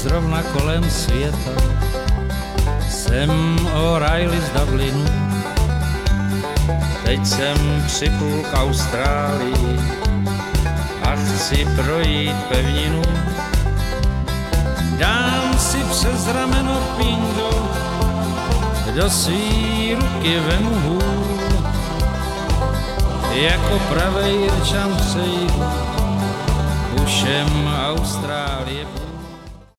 zrovna kolem světa. Jsem O'Reilly z Dublinu, teď jsem připlul k Austrálii a chci projít pevninu. Dám si přes rameno pingo, do svý ruky vemu hůl, jako pravej Irčan přejdu, ušem Austrálie.